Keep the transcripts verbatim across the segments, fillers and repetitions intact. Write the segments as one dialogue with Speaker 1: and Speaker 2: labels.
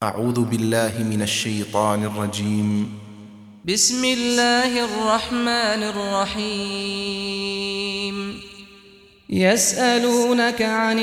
Speaker 1: أعوذ بالله من الشيطان الرجيم.
Speaker 2: بسم الله الرحمن الرحيم. يسألونك عن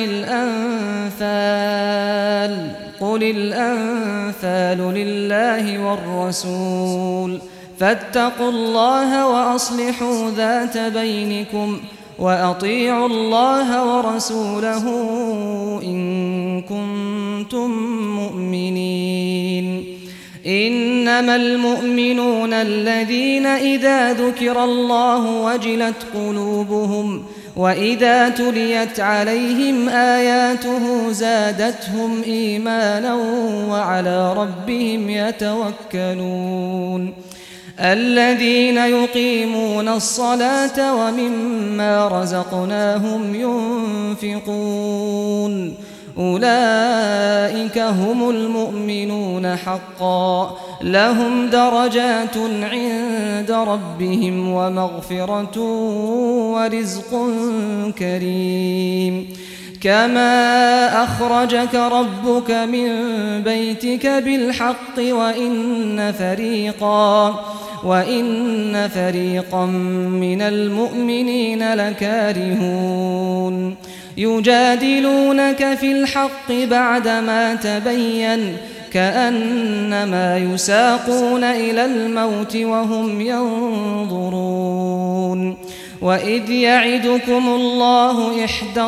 Speaker 2: الأنفال قل الأنفال لله والرسول فاتقوا الله وأصلحوا ذات بينكم وأطيعوا الله ورسوله إن كنتم مؤمنين. إنما المؤمنون الذين إذا ذكر الله وجلت قلوبهم وإذا تليت عليهم آياته زادتهم إيمانا وعلى ربهم يتوكلون. الذين يقيمون الصلاة ومما رزقناهم ينفقون أولئك هم المؤمنون حقا لهم درجات عند ربهم ومغفرة ورزق كريم. كما أخرجك ربك من بيتك بالحق وإن فريقا وإن فريقا من المؤمنين لكارهون يجادلونك في الحق بعدما تبين كأنما يساقون إلى الموت وهم ينظرون. وإذ يعدكم الله إحدى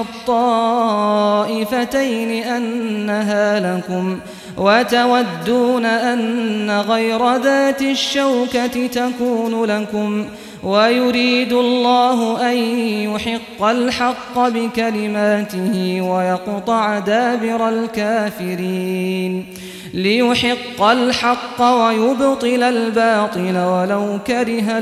Speaker 2: الطائفتين أنها لكم وتودون أن غير ذات الشوكة تكون لكم ويريد الله أن يحق الحق بكلماته ويقطع دابر الكافرين ليحق الحق ويبطل الباطل ولو كره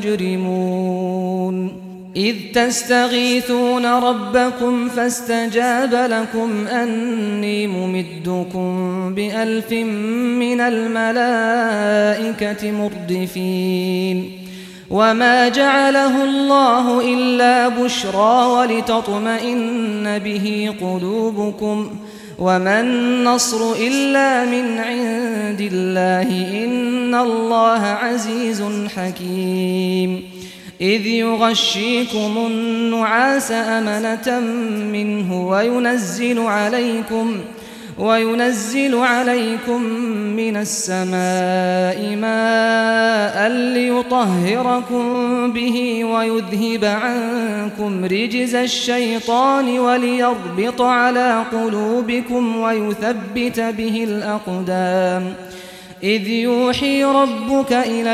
Speaker 2: المجرمون. إذ تستغيثون ربكم فاستجاب لكم أني ممدكم بألف من الملائكة مردفين. وما جعله الله إلا بشرى ولتطمئن به قلوبكم وما النصر إلا من عند الله إن الله عزيز حكيم. إذ يغشيكم النعاس أمنة منه وينزل عليكم وينزل عليكم من السماء ماء ليطهركم به ويذهب عنكم رجز الشيطان وليربط على قلوبكم ويثبت به الأقدام. إذ يوحي ربك إلى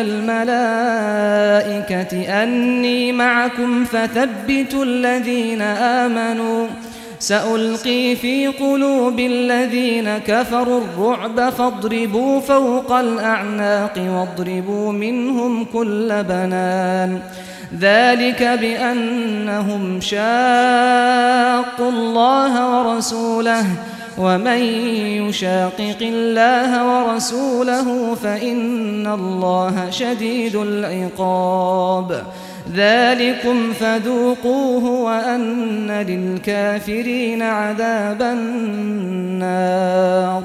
Speaker 2: الملائكة أني معكم فثبتوا الذين آمنوا سألقي في قلوب الذين كفروا الرعب فاضربوا فوق الأعناق واضربوا منهم كل بنان. ذلك بأنهم شاقوا الله ورسوله ومن يشاقق الله ورسوله فإن الله شديد العقاب. ذلكم فذوقوه وأن للكافرين عذاب النار.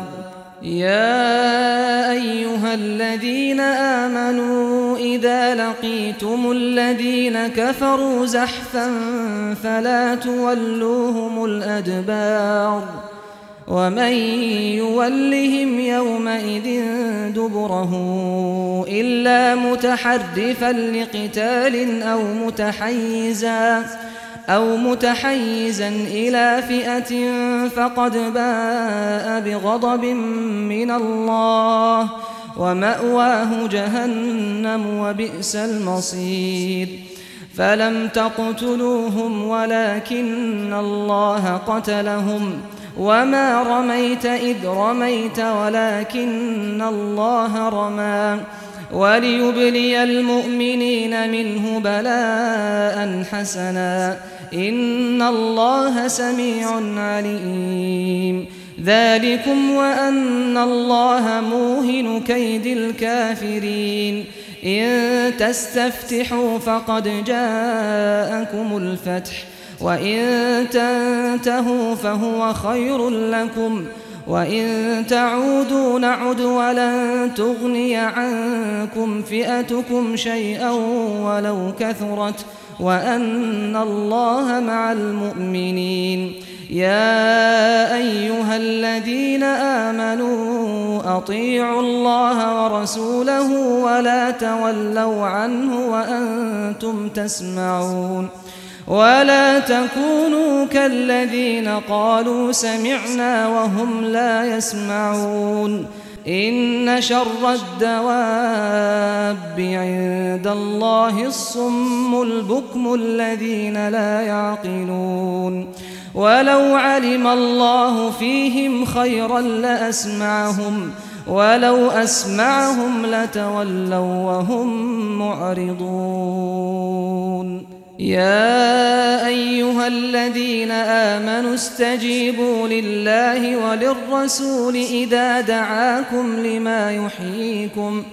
Speaker 2: يا أيها الذين آمنوا إذا لقيتم الذين كفروا زحفا فلا تولوهم الأدبار ومن يولهم يومئذ دبره إلا متحرفا لقتال أو متحيزا أو متحيزا إلى فئة فقد باء بغضب من الله ومأواه جهنم وبئس المصير. فلم تقتلوهم ولكن الله قتلهم وما رميت إذ رميت ولكن الله رمى وليبلي المؤمنين منه بلاء حسنا إن الله سميع عليم. ذلكم وأن الله موهن كيد الكافرين. إن تستفتحوا فقد جاءكم الفتح وإن تنتهوا فهو خير لكم وإن تعودوا نعد ولن تغني عنكم فئتكم شيئا ولو كثرت وأن الله مع المؤمنين. يا أيها الذين آمنوا أطيعوا الله ورسوله ولا تولوا عنه وأنتم تسمعون ولا تكونوا كالذين قالوا سمعنا وهم لا يسمعون. إن شر الدواب عند الله الصم البكم الذين لا يعقلون. ولو علم الله فيهم خيرا لأسمعهم ولو أسمعهم لتولوا وهم معرضون. يا أيها الذين آمنوا استجيبوا لله وللرسول إذا دعاكم لما يحييكم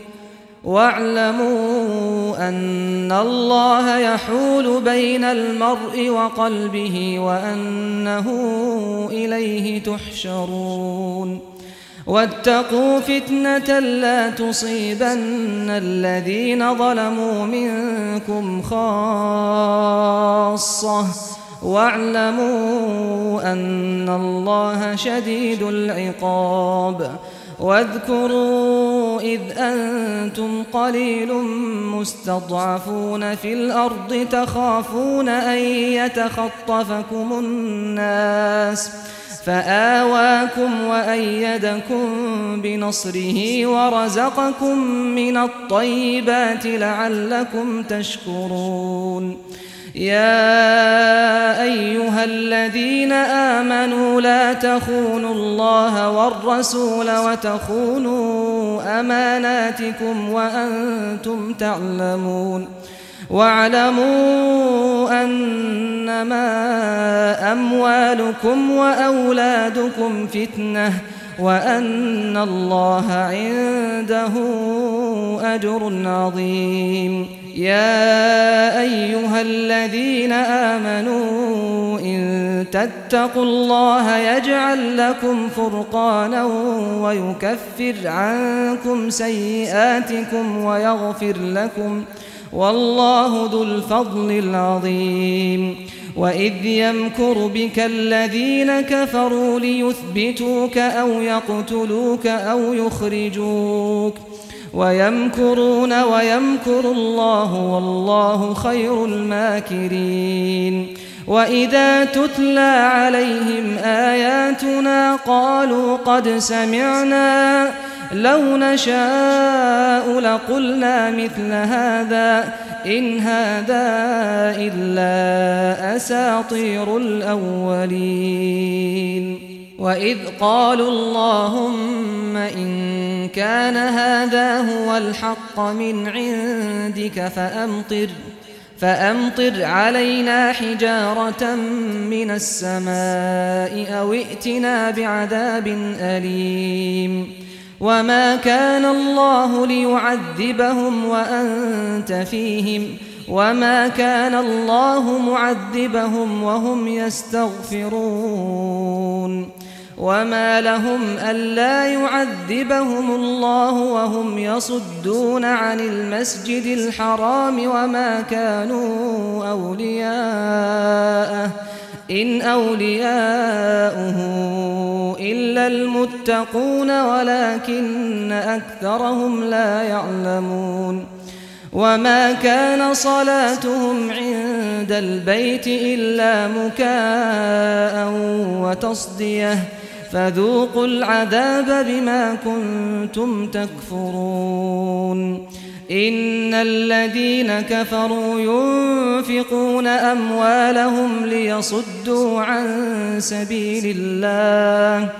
Speaker 2: واعلموا أن الله يحول بين المرء وقلبه وأنه إليه تحشرون. واتقوا فتنة لا تصيبن الذين ظلموا منكم خاصة واعلموا أن الله شديد العقاب. واذكروا إذ أنتم قليل مستضعفون في الأرض تخافون أن يتخطفكم الناس فآواكم وأيدكم بنصره ورزقكم من الطيبات لعلكم تشكرون. يا أيها الذين آمنوا لا تخونوا الله والرسول وتخونوا أماناتكم وأنتم تعلمون. واعلموا أنما أموالكم وأولادكم فتنة وأن الله عنده أجر عظيم. يا أيها الذين آمنوا إن تتقوا الله يجعل لكم فرقانا ويكفر عنكم سيئاتكم ويغفر لكم والله ذو الفضل العظيم. وإذ يمكر بك الذين كفروا ليثبتوك أو يقتلوك أو يخرجوك ويمكرون ويمكر الله والله خير الماكرين. وإذا تتلى عليهم آياتنا قالوا قد سمعنا لو نشاء لقلنا مثل هذا إن هذا إلا أساطير الأولين. وإذ قالوا اللهم إن كان هذا هو الحق من عندك فأمطر فأمطر علينا حجارة من السماء أو ائتنا بعذاب أليم. وما كان الله ليعذبهم وأنت فيهم وما كان الله معذبهم وهم يستغفرون. وما لهم ألا يعذبهم الله وهم يصدون عن المسجد الحرام وما كانوا أولياءه إن أولياؤه إلا المتقون ولكن أكثرهم لا يعلمون. وما كان صلاتهم عند البيت إلا مكاء وتصدية فذوقوا العذاب بما كنتم تكفرون. إن الذين كفروا ينفقون أموالهم ليصدوا عن سبيل الله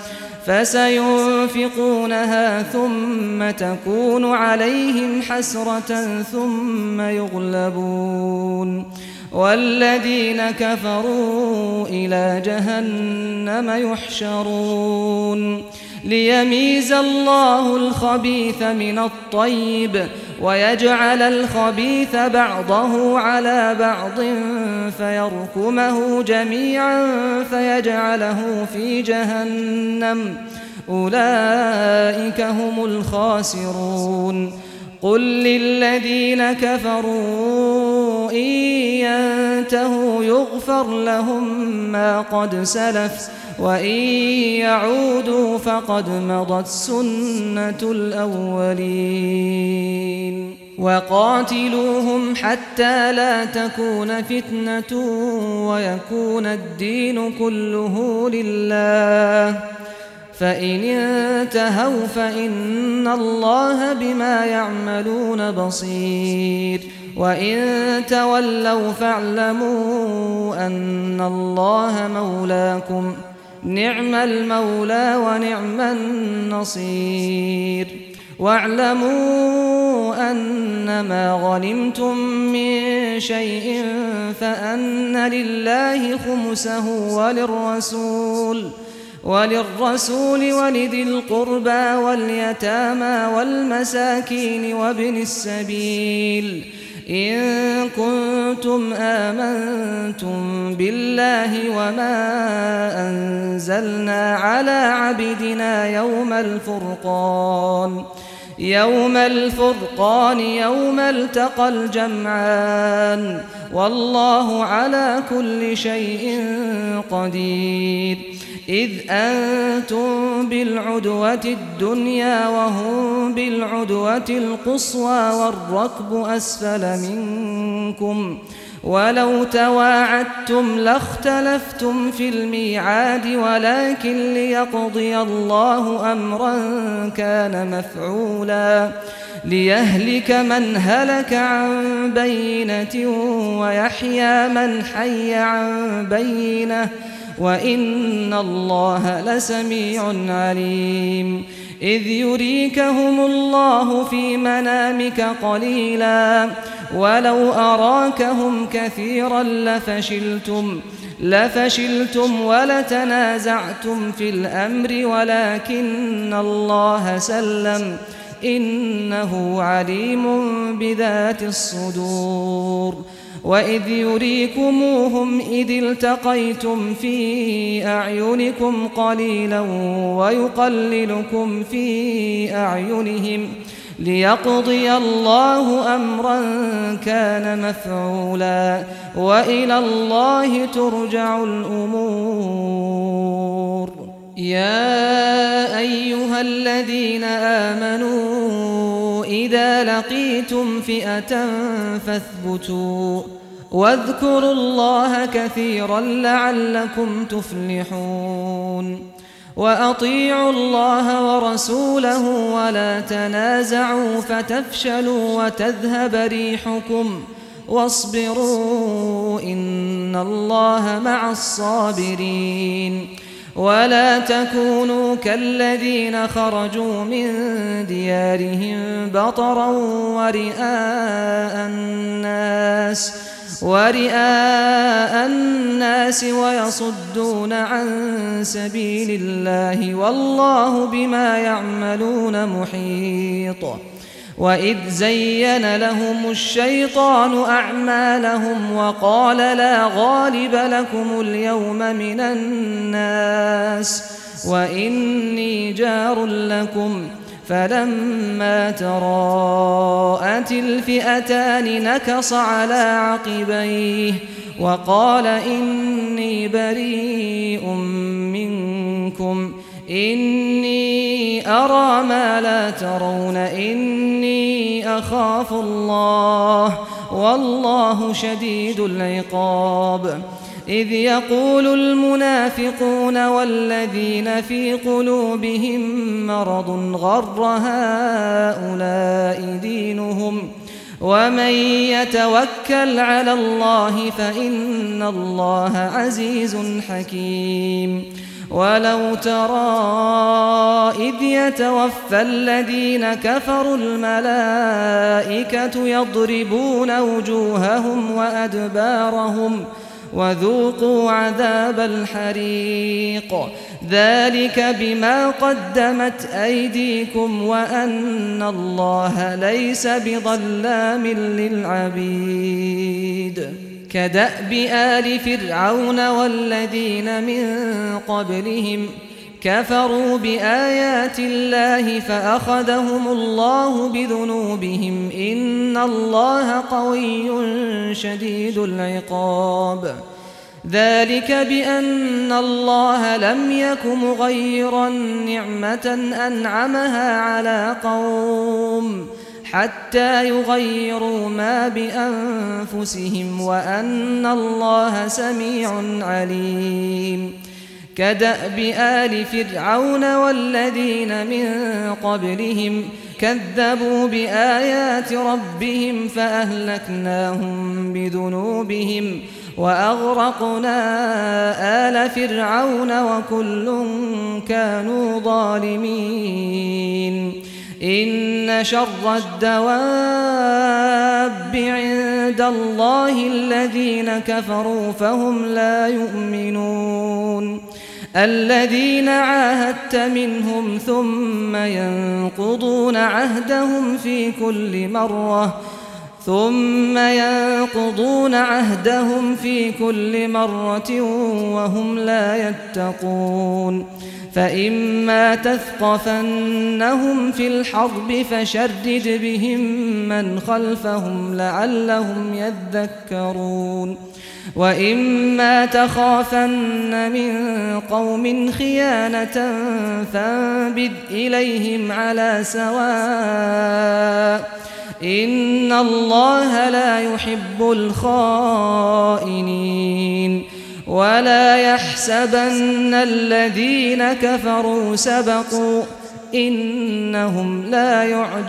Speaker 2: فسينفقونها ثم تكون عليهم حسرة ثم يغلبون والذين كفروا إلى جهنم يحشرون. ليميز الله الخبيث من الطيب ويجعل الخبيث بعضه على بعض فيركمه جميعا فيجعله في جهنم أولئك هم الخاسرون قل للذين كفروا إن ينتهوا يغفر لهم ما قد سلف وإن يعودوا فقد مضت سنة الأولين وقاتلوهم حتى لا تكون فتنة ويكون الدين كله لله فإن انتهوا فإن الله بما يعملون بصير وإن تولوا فاعلموا أن الله مولاكم نعم المولى ونعم النصير واعلموا أنما غنمتم من شيء فأن لله خمسه وللرسول وللرسول ولذي القربى واليتامى والمساكين وابن السبيل إن كنتم آمنتم بالله وما أنزلنا على عبدنا يوم الفرقان يوم الفرقان يوم التقى الجمعان والله على كل شيء قدير إذ أنتم بالعدوة الدنيا وهم بالعدوة القصوى والركب أسفل منكم ولو تواعدتم لاختلفتم في الميعاد ولكن ليقضي الله أمرا كان مفعولا ليهلك من هلك عن بينة ويحيى من حي عن بينة وإن الله لسميع عليم إذ يريكهم الله في منامك قليلا ولو أراكهم كثيرا لفشلتم لفشلتم ولتنازعتم في الأمر ولكن الله سلم إنه عليم بذات الصدور وإذ يريكموهم إذ التقيتم في أعينكم قليلا ويقللكم في أعينهم ليقضي الله أمرا كان مفعولا وإلى الله ترجع الأمور يا أيها الذين آمنوا إذا لقيتم فئة فاثبتوا واذكروا الله كثيرا لعلكم تفلحون وأطيعوا الله ورسوله ولا تنازعوا فتفشلوا وتذهب ريحكم واصبروا إن الله مع الصابرين ولا تكونوا كالذين خرجوا من ديارهم بطرا ورئاء الناس ورئاء الناس ويصدون عن سبيل الله والله بما يعملون محيط وإذ زين لهم الشيطان أعمالهم وقال لا غالب لكم اليوم من الناس وإني جار لكم فلما تراءت الفئتان نكص على عقبيه وقال إني بريء منكم إني أرى ما لا ترون إني أخاف الله والله شديد العقاب إذ يقول المنافقون والذين في قلوبهم مرض غر هؤلاء دينهم ومن يتوكل على الله فإن الله عزيز حكيم ولو ترى إذ يتوفى الذين كفروا الملائكة يضربون وجوههم وأدبارهم وذوقوا عذاب الحريق ذلك بما قدمت أيديكم وأن الله ليس بظلام للعبيد كدأب آل فرعون والذين من قبلهم كفروا بآيات الله فأخذهم الله بذنوبهم إن الله قوي شديد العقاب ذلك بأن الله لم يك مغيرا نعمة أنعمها على قوم حتى يغيروا ما بأنفسهم وأن الله سميع عليم كدأب آل فرعون والذين من قبلهم كذبوا بآيات ربهم فأهلكناهم بذنوبهم وأغرقنا آل فرعون وكل كانوا ظالمين إن شر الدواب عند الله الذين كفروا فهم لا يؤمنون الذين عاهدت منهم ثم ينقضون عهدهم في كل مرة ثم ينقضون عهدهم في كل مرة وهم لا يتقون فإما تثقفنهم في الحرب فشرد بهم من خلفهم لعلهم يذكرون وإما تخافن من قوم خيانة فانبذ إليهم على سواء إن الله لا يحب الخائنين ولا يحسبن الذين كفروا سبقوا إنهم لا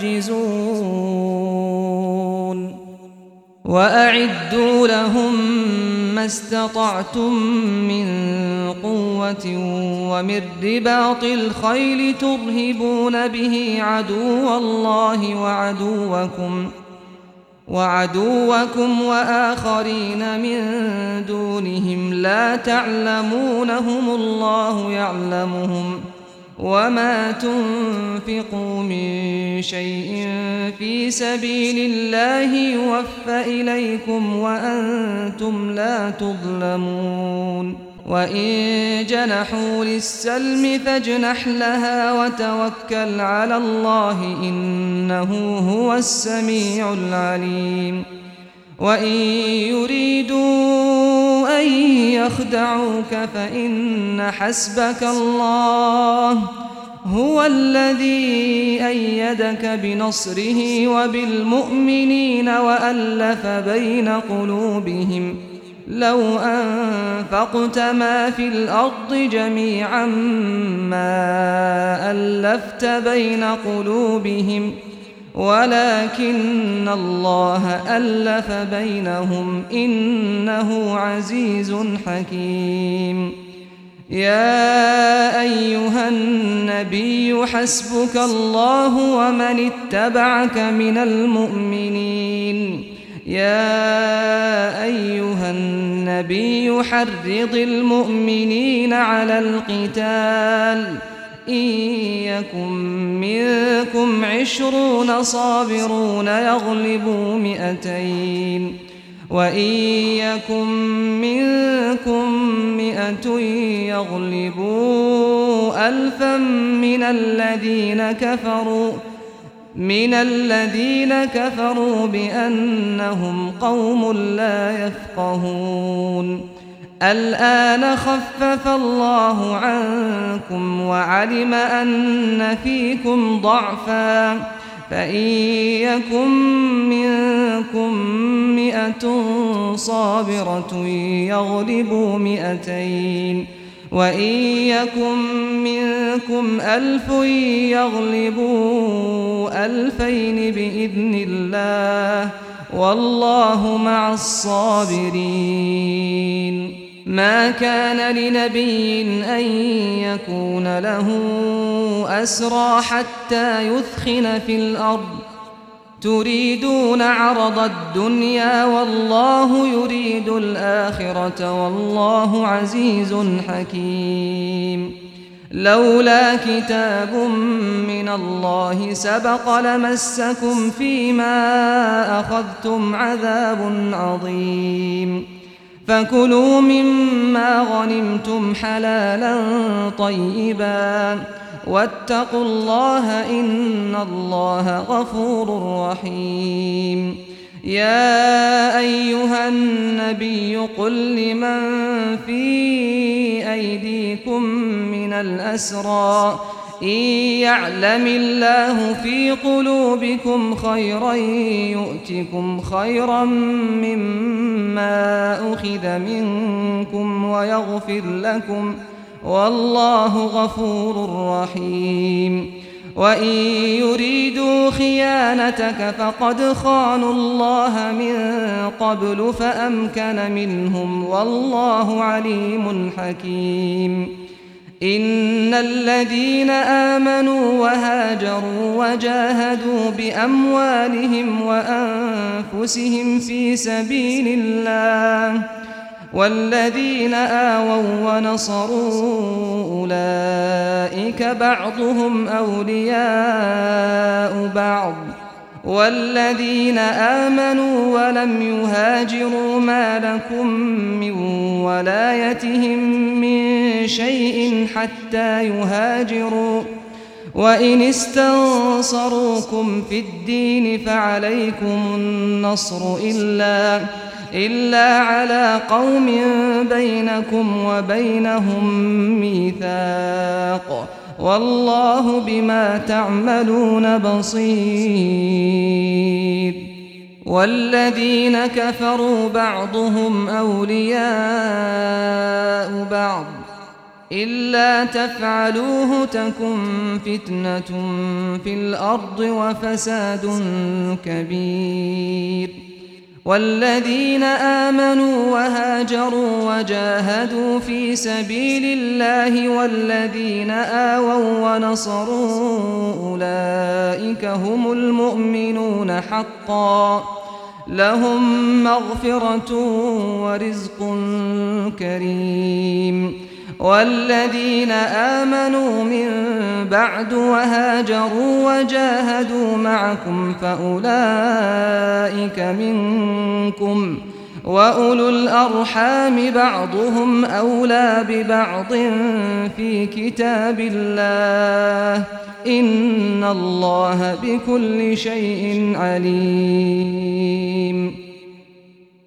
Speaker 2: يعجزون وأعدوا لهم ما استطعتم من قوة ومن رباط الخيل ترهبون به عدو الله وعدوكم وعدوكم وآخرين من دونهم لا تعلمونهم الله يعلمهم وما تنفقوا من شيء في سبيل الله يوفى إليكم وأنتم لا تظلمون وإن جنحوا للسلم فاجنح لها وتوكل على الله إنه هو السميع العليم وإن يريدوا أن يخدعوك فإن حسبك الله هو الذي أيدك بنصره وبالمؤمنين وألف بين قلوبهم لو أنفقت ما في الأرض جميعا ما ألفت بين قلوبهم ولكن الله ألف بينهم إنه عزيز حكيم يا أيها النبي حسبك الله ومن اتبعك من المؤمنين يا أيها النبي حرض المؤمنين على القتال إن يكن منكم عشرون صابرون يغلبوا مئتين وإن يكن منكم مئة يغلبوا ألفا من الذين كفروا من الذين كفروا بأنهم قوم لا يفقهون الآن خفف الله عنكم وعلم أن فيكم ضعفا فإن يكن منكم مئة صابرة يغلبوا مئتين وإن يكن منكم ألف يغلبوا ألفين بإذن الله والله مع الصابرين ما كان لنبي أن يكون له أسرى حتى يثخن في الأرض تريدون عرض الدنيا والله يريد الآخرة والله عزيز حكيم لولا كتاب من الله سبق لمسكم فيما أخذتم عذاب عظيم فكلوا مما غنمتم حلالا طيبا واتقوا الله إن الله غفور رحيم. يا أيها النبي قل لمن في أيديكم من الأسرى إن يعلم الله في قلوبكم خيرا يؤتكم خيرا مما أخذ منكم ويغفر لكم والله غفور رحيم. وإن يريدوا خيانتك فقد خانوا الله من قبل فأمكن منهم والله عليم حكيم. إن الذين آمنوا وهاجروا وجاهدوا بأموالهم وأنفسهم في سبيل الله والذين آووا ونصروا أولئك بعضهم أولياء بعض والذين آمنوا ولم يهاجروا ما لكم من ولايتهم من شيء حتى يهاجروا وإن استنصروكم في الدين فعليكم النصر إلا إلا على قوم بينكم وبينهم ميثاق والله بما تعملون بصير. والذين كفروا بعضهم أولياء بعض إلا تفعلوه تكن فتنة في الأرض وفساد كبير. والذين آمنوا وهاجروا وجاهدوا في سبيل الله والذين آووا ونصروا أولئك هم المؤمنون حقا لهم مغفرة ورزق كريم. والذين آمنوا من بعد وهاجروا وجاهدوا معكم فأولئك منكم وأولو الأرحام بعضهم أولى ببعض في كتاب الله إن الله بكل شيء عليم.